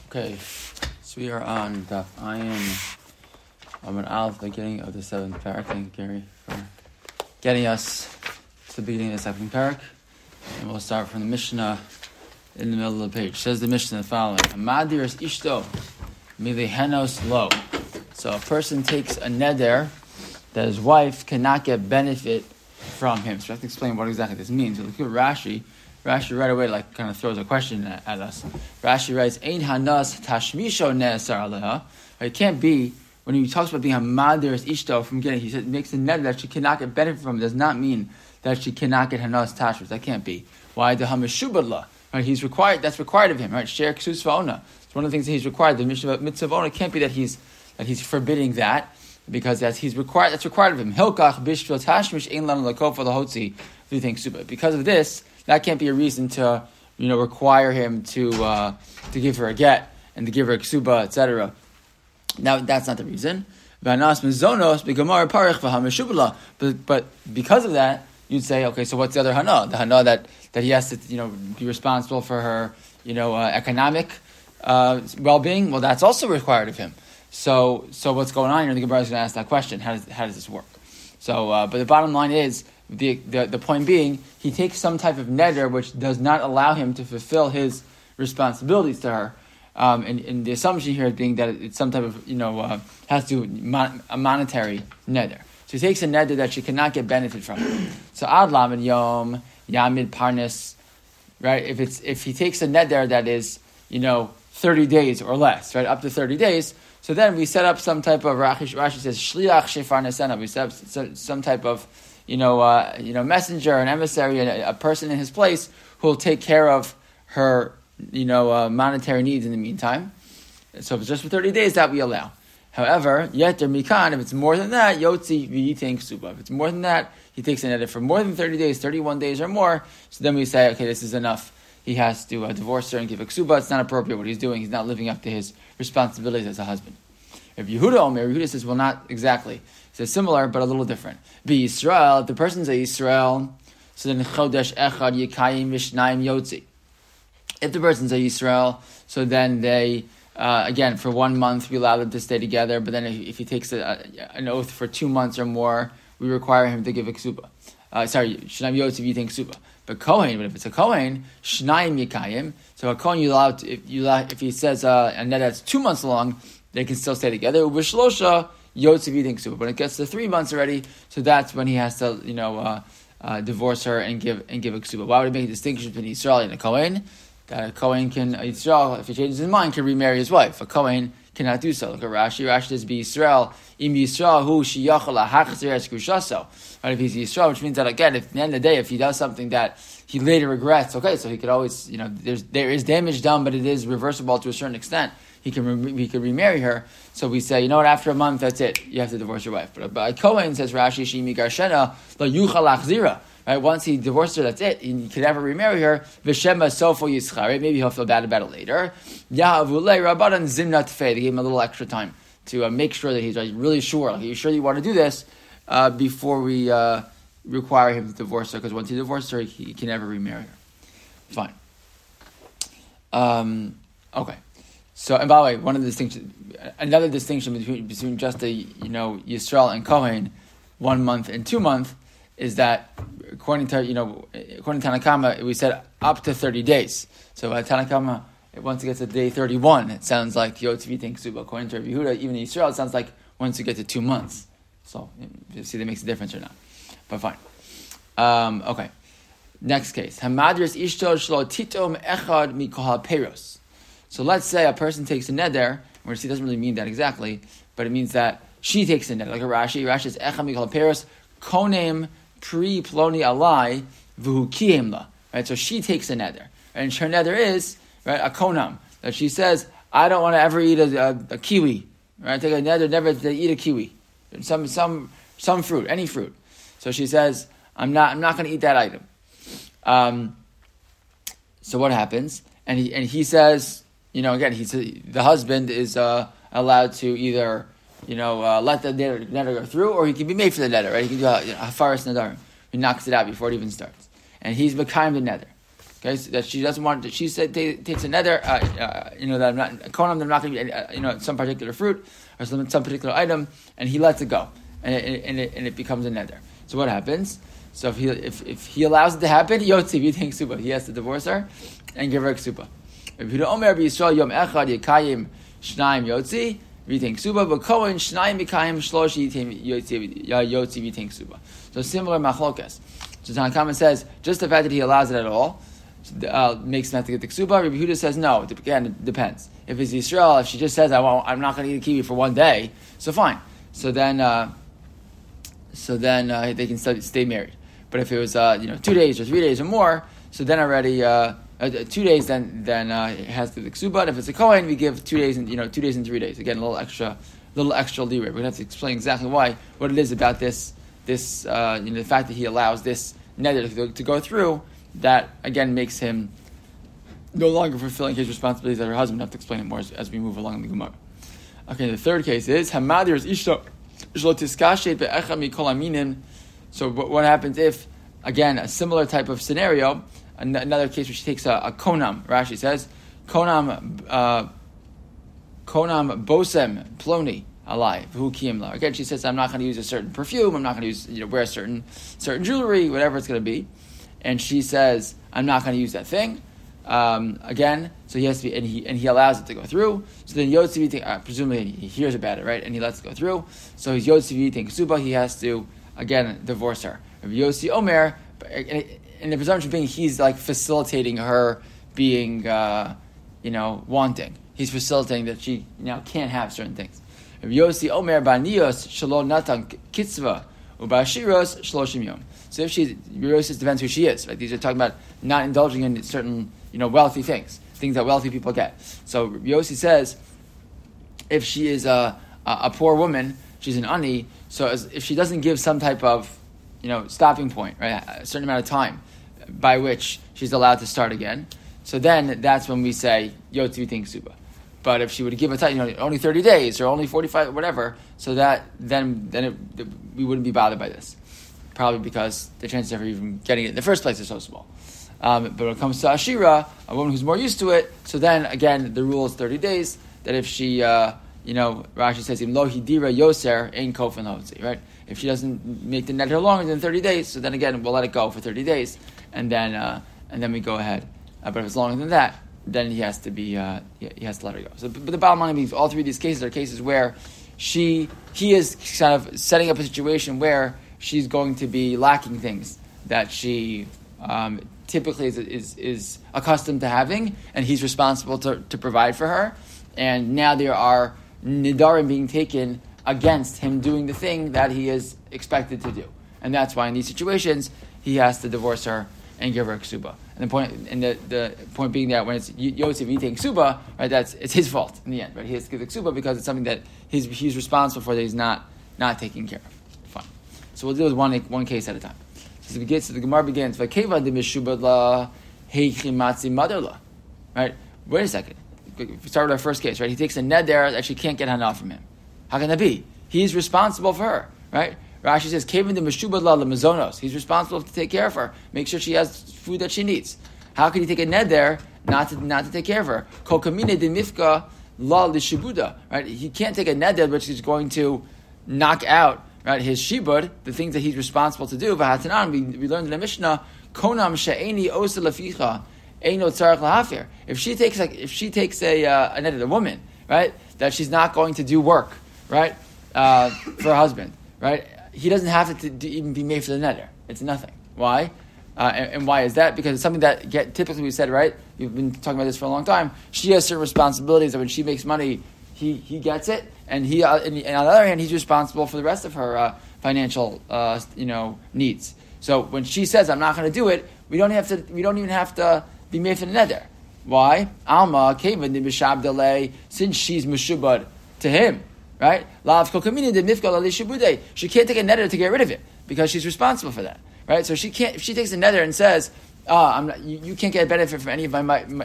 Okay, so we are on Daf Ayin Amud Aleph, the beginning of the seventh parak. Thank you, Gary, for getting us to the beginning of the second parak. And we'll start from the Mishnah in the middle of the page. It says the Mishnah the following: Amadir is ishto milihenos lo. So a person takes a neder that his wife cannot get benefit from him. So I have to explain what exactly this means. So look at Rashi. Rashi right away kind of throws a question at us. Rashi writes, Ein hanas tashmisho ne'asar aleha. It can't be, when he talks about being a madir's ishto from getting, he said, makes a net that she cannot get benefit from. It does not mean that she cannot get hanas tashmis. That can't be. Why? The hameshubadla. Right? He's required, that's required of him, right? Share ksus va'ona. It's one of the things that he's required. The mitzvah va'ona can't be that he's forbidding that, because that's required of him. Hilkach bishvil tashmish ein lan lakofa lahotzi v'yitink suba. Because of this, that can't be a reason to, require him to give her a get and to give her a ksuba, etc. Now, that's not the reason. But because of that, you'd say, okay, so what's the other hana? The hana that he has to, be responsible for her, economic well-being. Well, that's also required of him. So what's going on here? The Gemara is going to ask that question. How does this work? So, but the bottom line is, the point being, he takes some type of neder which does not allow him to fulfill his responsibilities to her, and the assumption here being that it's some type of has to a monetary neder. So he takes a neder that she cannot get benefit from. So ad lamed yom yamid parnes, right? If he takes a neder that is 30 days or less, right, up to 30 days. So then we set up some type of Rashi says shliach shefar nesena. We set up some type of messenger, an emissary, a person in his place who will take care of her, monetary needs in the meantime. So if it's just for 30 days, that we allow. However, yeter mikan, if it's more than that, yotzi v'yitink suba. If it's more than that, he takes an edit for more than 30 days, 31 days or more. So then we say, okay, this is enough. He has to divorce her and give a ksuba. It's not appropriate what he's doing. He's not living up to his responsibilities as a husband. If Yehuda says, well, not exactly. He says similar, but a little different. Be Yisrael, if the person's a Yisrael, so then chodesh echad yikayim vishnayim yotzi. If the person's a Yisrael, so then they, again, for 1 month, we allow them to stay together, but then if he takes an oath for 2 months or more, we require him to give a ksuba. Shnayim yotzi v'yitink ksuba. But Kohen, if it's a Kohen, Shnayim Yikayim. So a Kohen, if he says a net that's 2 months long, they can still stay together. Vishlosha Yotzi v'yitink ksuba. When it gets to 3 months already, so that's when he has to, divorce her and give a ksuba. Why would it make a distinction between Yisrael and a Kohen? That a Kohen Yisrael, if he changes his mind, can remarry his wife. A Kohen cannot do so. Look at Rashi. Rashi says, "Be Yisrael, im Yisrael hu sheyachal hachzer es kushaso." Right? If he's Yisrael, which means that again, if at the end of the day, if he does something that he later regrets, okay, so he could always, there is damage done, but it is reversible to a certain extent. He could remarry her. So we say, after a month, that's it. You have to divorce your wife. But a Kohen, says Rashi, shimi garshena la yuchal achzira. Right? Once he divorced her, that's it. He could never remarry her. V'shema sofo yischare. Maybe he'll feel bad about it later. Yahavulei rabbanan zimnat fei. They gave him a little extra time to make sure that he's really sure. Are you sure you want to do this before we require him to divorce her? Because once he divorced her, he can never remarry her. Fine. Okay. So, and by the way, another distinction between just a Yisrael and Kohen, 1 month and 2 months, is that according to Tanakama, we said up to 30 days. So at Tanakama, once it gets to day 31, it sounds like Yotzi v'yitink ksuba. According to Yehuda, even in Yisrael, it sounds like once you get to 2 months. So you see that makes a difference or not. But fine. Okay. Next case. Hamadris ishto shlo titom echad mikol peros. So let's say a person takes a neder, where it doesn't really mean that exactly, but it means that she takes a neder, like a Rashi. Rashi says, echad mikol peros, konem pri ploni alai, v'hu kiyem la. Right, so she takes a neder. And her neder is, right, a konam, that she says, I don't want to ever eat a kiwi. Right, take a neder never to eat a kiwi. Some fruit, any fruit. So she says, I'm not going to eat that item. So what happens? And he says, again, the husband is allowed to either, let the neder go through, or he can be made for the neder, right? He can do a hafaras nadarim. He knocks it out before it even starts. And he's mekayim the neder. Okay, so that she doesn't want. She said takes a nether. That I'm not konam. That I'm not going to be some particular fruit or some particular item, and he lets it go, and it becomes a nether. So what happens? So if he allows it to happen, yotzi v'yiteng ksuba. He has to divorce her and give her a ksuba. If you don't omer b'Yisrael yom echad yekayim shnaim yotzi v'yiteng ksuba, but kohen shnaim yekayim shlosh yotzi v'yiteng ksuba. So similar machlokas. So Tanakama says just the fact that he allows it at all makes him have to get the ksuba. Rabbi Yehuda says no. Again, it depends. If it's Yisrael, if she just says I'm not going to eat a kiwi for one day, so fine. So then they can stay married. But if it was 2 days or 3 days or more, so then already 2 days then it has to be the ksuba. And if it's a kohen, we give 2 days and 2 days and 3 days. Again, a little extra leeway. We're going to have to explain exactly what it is about this the fact that he allows this neder to go through. That again makes him no longer fulfilling his responsibilities as her husband. I have to explain it more as we move along in the Gemara. Okay, the third case is hamadir is ishto shlo tiskashe be'echa mikol aminin. So what happens if, again, a similar type of scenario, another case where she takes a konam, Rashi says, konam bosem ploni alai v'hu kiyim la. Again, she says, I'm not going to use a certain perfume, I'm not going to use wear a certain jewelry, whatever it's going to be. And she says, I'm not going to use that thing. Again, so he has to be, and he allows it to go through. So then Yotzi presumably he hears about it, right? And he lets it go through. So he's Yotzi v'yiteng ksuba, he has to, again, divorce her. If Yossi Omer, and the presumption being he's like facilitating her being, wanting. He's facilitating that she can't have certain things. If Yossi Omer banios shelo natan kitzva ubashiros shloshim yom. So if Yossi depends who she is. Right? These are talking about not indulging in certain wealthy things that wealthy people get. So Yossi says if she is a poor woman, she's an ani. So if she doesn't give some type of, stopping point, right, a certain amount of time by which she's allowed to start again, so then that's when we say Yotzi v'yiteng ksuba. But if she would give a time, only 30 days or only 45, whatever, so that then we wouldn't be bothered by this, probably because the chances of her even getting it in the first place are so small. But when it comes to Ashira, a woman who's more used to it, so then again the rule is 30 days. That if she Rashi says, "Im lo hidira yoser ein kofen hotzi." Right? If she doesn't make the neder longer than 30 days, so then again we'll let it go for 30 days, and then we go ahead. But if it's longer than that, then he has to let her go. So, but the bottom line means all three of these cases are cases where he is kind of setting up a situation where she's going to be lacking things that she typically is accustomed to having, and he's responsible to provide for her. And now there are nidarim being taken against him doing the thing that he is expected to do, and that's why in these situations he has to divorce her and give her a ksuba. And the point being that when it's Yosef eating ksuba, right, it's his fault in the end, right? He has to give the ksuba because it's something that he's responsible for that he's not taking care of. Fine. So we'll deal with one case at a time. So the Gemara begins. V'keva de mishubad la heichimatzi madarla. Right. Wait a second. We start with our first case, right? He takes a neder that she can't get hana from him. How can that be? He's responsible for her, right? Rashi says, "Kevin de meshubad la lemazonos." He's responsible to take care of her, make sure she has food that she needs. How can he take a neder not to take care of her? Kol kamine de mifka la lishibuda. Right? He can't take a neder which is going to knock out, right, his shibud, the things that he's responsible to do. V'hatanan, we learned in the Mishnah, konam she'eni osa laficha. If she takes a neder, a woman, right, that she's not going to do work, right, for her husband, right, he doesn't have to even be made for the neder. It's nothing. Why? And why is that? Because it's something that typically we said, right, we've been talking about this for a long time. She has certain responsibilities that when she makes money, he gets it, and on the other hand, he's responsible for the rest of her financial needs. So when she says, "I'm not going to do it," we don't even have to be made for the neder. Why? Alma kevin de mishab delay, since she's meshubad to him, right? Lav kol kamini de mifkal ali shibude. She can't take a neder to get rid of it because she's responsible for that, right? So she can't. If she takes a neder and says, "I'm not," you can't get a benefit from any of my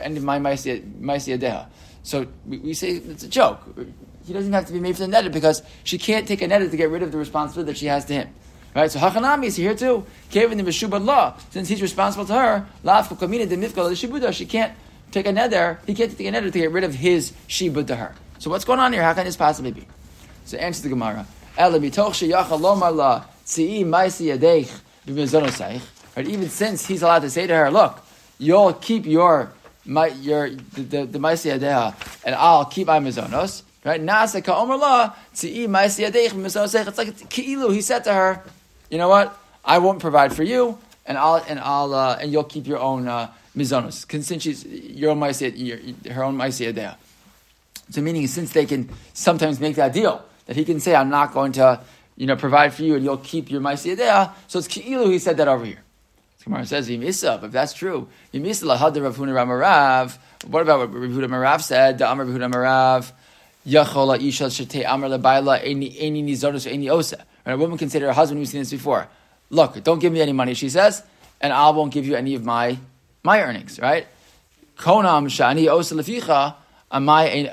ma'aseh. So we say it's a joke. He doesn't have to be made for the neder because she can't take a neder to get rid of the responsibility that she has to him. Right? So Hachanami is here too. Kevin the Meshubad law, since he's responsible to her, Lafka Kamina the Mifkal the Shibuda, she can't take a neder, he can't take a neder to get rid of his shibud to her. So what's going on here? How can this possibly be? So answer the Gemara. Right? Even since he's allowed to say to her, look, you'll keep the Maisi Yadeha, and I'll keep my mizonos. Right? Nasa ka'omer la tzi'i Maisi Yadeich mizonos. It's like ki'ilu. He said to her, you know what? I won't provide for you, and you'll keep your own mizonos. Since she's her own Maisi Yadeha. So meaning, since they can sometimes make that deal that he can say, I'm not going to, provide for you, and you'll keep your Maisi Yadeha. So it's ki'ilu. He said that over here. Gemara says, Yimisa, if that's true, Yimisa lahad Rav Huna Ramarav. What about what Rav Huda Marav said? The Amar Rav Huda Marav, Yachola Isha Shete Amar Labaila Eni Nizonos Eni Osa. A woman can say to her husband, we've seen this before, look, don't give me any money, she says, and I won't give you any of my earnings, right? Konam Shani Osa Leficha Amai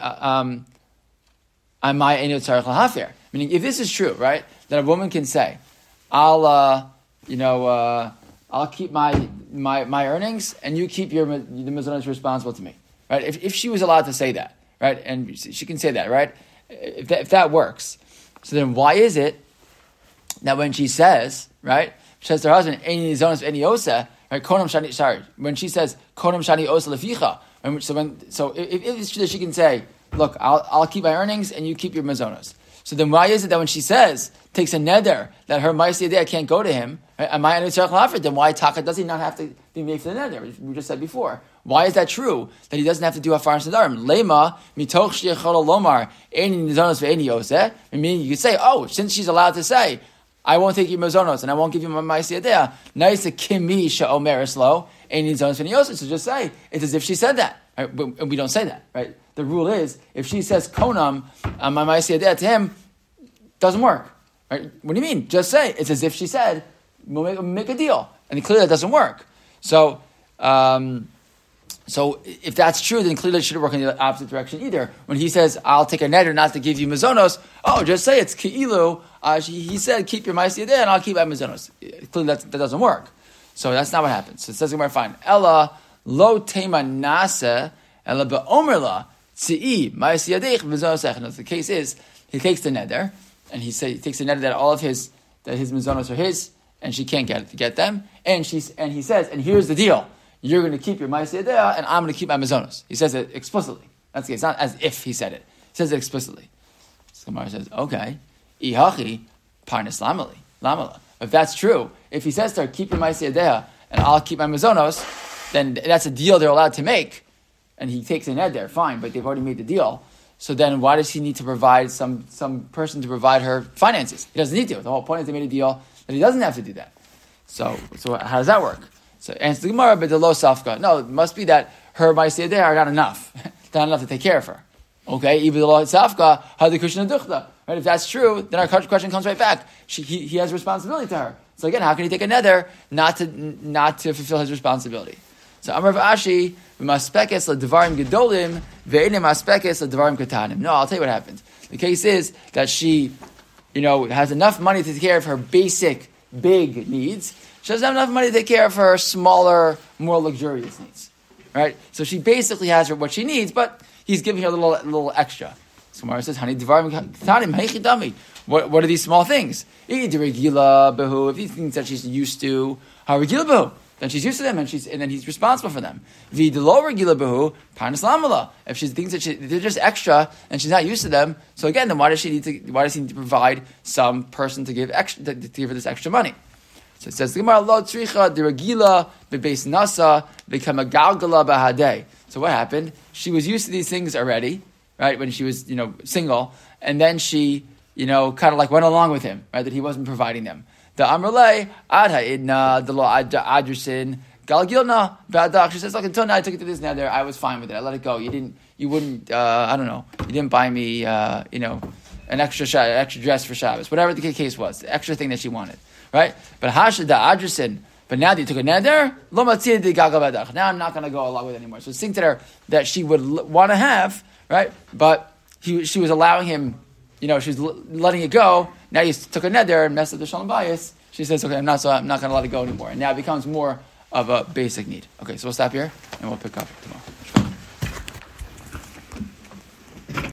Eni Tzarech Lahafir. Meaning, if this is true, right, that a woman can say, I'll keep my earnings, and you keep the mizonot responsible to me, right? If she was allowed to say that, right, and she can say that, right, if that works, so then why is it that when she says, right, she says to her husband, "Any mizonos, any osa," right? Konam shani. Sorry, when she says "Konam shani osa leficha," so if it's true that she can say, "Look, I'll keep my earnings, and you keep your mizonos." So then why is it that when she says, takes a neder, that her Ma'aseh Yadeh can't go to him, right? Then why Taka does he not have to be made for the neder? We just said before. Why is that true? That he doesn't have to do Hafar Nadarim. Lema, mitoch sheyachol lomar, eini nizonos ve'eni yoseh. Meaning you could say, since she's allowed to say, I won't take your mizonos, and I won't give you my Ma'aseh Yadeh, nice a kimi she'omer eslo, eini nizonos ve'eni yoseh. So just say, it's as if she said that. Right? But we don't say that, right? The rule is, if she says konam, my Ma'aseh Yadeh to him, doesn't work. Right? What do you mean? Just say, it's as if she said, we'll make a deal. And clearly that doesn't work. So if that's true, then clearly it shouldn't work in the opposite direction either. When he says, I'll take a neder not to give you mizonos, just say it's ki'ilu. He said, keep your Ma'aseh Yadeh and I'll keep my mizonos. Clearly that doesn't work. So that's not what happens. So it says, fine. Ella lo tema nasa, ella be'omerla, tzi'i Ma'aseh Yadeh mizonos. The case is, he takes the neder, and he takes the neder that all of his mizonos are his, and she can't get them. And he says, and here's the deal: you're going to keep your Ma'aseh Yadeh, and I'm going to keep my mizonos. He says it explicitly. That's the case. It's not as if he said it. He says it explicitly. So Gemara says, okay, ihachi parnas lamala. If that's true, if he says to her, keep your Ma'aseh Yadeh, and I'll keep my mizonos, then that's a deal they're allowed to make. And he takes a neder, fine, but they've already made the deal. So then why does he need to provide some person to provide her finances? He doesn't need to. The whole point is they made a deal that he doesn't have to do that. So how does that work? So answer the Gemara, but the low safka. No, it must be that her Ma'aseh Yadeh are not enough. Not enough to take care of her. Okay, even the low safka, hadi kushna duchta. Right? If that's true, then our question comes right back. He has responsibility to her. So again, how can he take a neder not to fulfill his responsibility? So Amar Ashi, v'maspekes l'devarim gedolim, ve'enim maspekes l'devarim katanim. No, I'll tell you what happens. The case is that she, has enough money to take care of her basic, big needs. She doesn't have enough money to take care of her smaller, more luxurious needs. Right? So she basically has what she needs, but he's giving her a little extra. So Gemara says, Hani devarim katanim, heichidami. What are these small things? If these things that she's used to, harigila behu. Then she's used to them, and then he's responsible for them. If she thinks that they're just extra and she's not used to them, so again, then why does he need to provide some person to give her this extra money? So it says the Gemara, Lo tzricha deragila bebeis nasa v'kamagalgala bahadei. So what happened? She was used to these things already, right? When she was single, and then she kind of like went along with him, right? That he wasn't providing them. The Amrlei ad ha'idna the lo adrusin galgilna v'adak. She says, look, until now I took it to this nether, I was fine with it. I let it go. You didn't buy me, an extra dress for Shabbos, whatever the case was, the extra thing that she wanted, right? But hasha da adrusin. But now that you took a neder, lo matzir di gagal v'adak. Now I'm not going to go along with it anymore. So it's things that she would want to have, right? But she was allowing him. She was letting it go. Now you took a neder and messed up the shalom bayis. she says, okay, I'm not going to let it go anymore. And now it becomes more of a basic need. Okay, so we'll stop here and we'll pick up tomorrow.